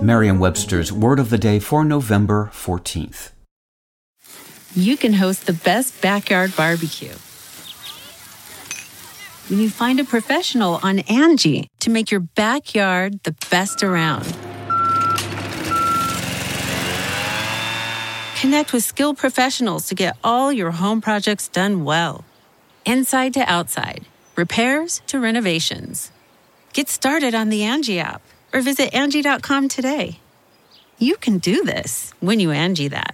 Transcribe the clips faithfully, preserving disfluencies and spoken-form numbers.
Merriam-Webster's Word of the Day for November fourteenth. You can host the best backyard barbecue when you find a professional on Angie to make your backyard the best around. Connect with skilled professionals to get all your home projects done well. Inside to outside, repairs to renovations. Get started on the Angie app or visit Angie dot com today. You can do this when you Angie that.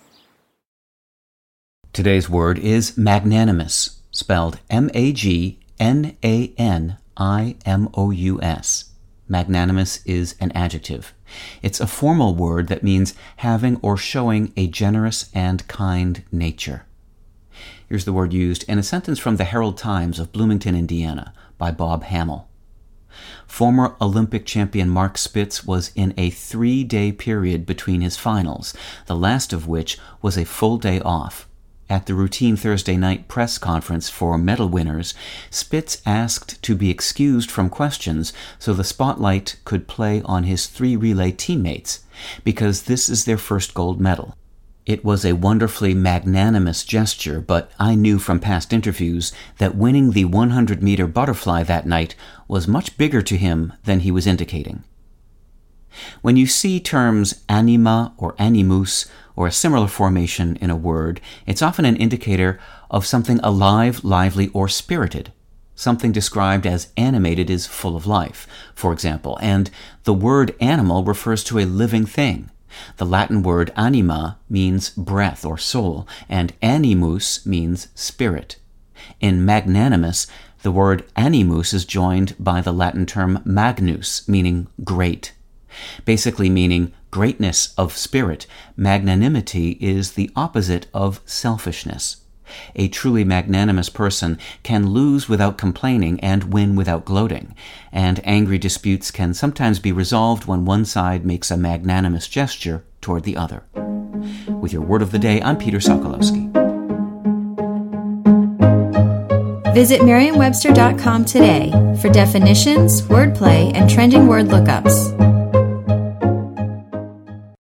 Today's word is magnanimous, spelled M A G N A N I M O U S. Magnanimous is an adjective. It's a formal word that means having or showing a generous and kind nature. Here's the word used in a sentence from the Herald Times of Bloomington, Indiana, by Bob Hamill. Former Olympic champion Mark Spitz was in a three-day period between his finals, the last of which was a full day off. At the routine Thursday night press conference for medal winners, Spitz asked to be excused from questions so the spotlight could play on his three relay teammates, because this is their first gold medal. It was a wonderfully magnanimous gesture, but I knew from past interviews that winning the one hundred meter butterfly that night was much bigger to him than he was indicating. When you see terms anima or animus or a similar formation in a word, it's often an indicator of something alive, lively, or spirited. Something described as animated is full of life, for example, and the word animal refers to a living thing. The Latin word anima means breath or soul, and animus means spirit. In magnanimous, the word animus is joined by the Latin term magnus, meaning great. Basically meaning greatness of spirit, magnanimity is the opposite of selfishness. A truly magnanimous person can lose without complaining and win without gloating, and angry disputes can sometimes be resolved when one side makes a magnanimous gesture toward the other. With your Word of the Day, I'm Peter Sokolowski. Visit Merriam Webster dot com today for definitions, wordplay, and trending word lookups.